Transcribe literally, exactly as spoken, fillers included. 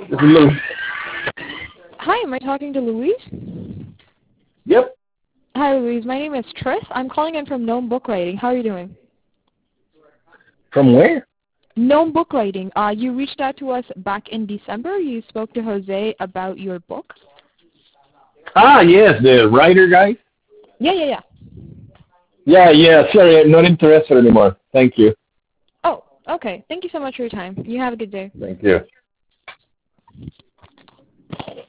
This is Lou. Hi, am I talking to Louise? Yep. Hi, Louise. My name is Tris. I'm calling in from Gnome Book Writing. How are you doing? From where? Gnome Book Writing. Uh, you reached out to us back in December. You spoke to Jose about your book. Ah, yes, the writer guy. Yeah, yeah, yeah. Yeah, yeah. Sorry, I'm not interested anymore. Thank you. Oh, okay. Thank you so much for your time. You have a good day. Thank you.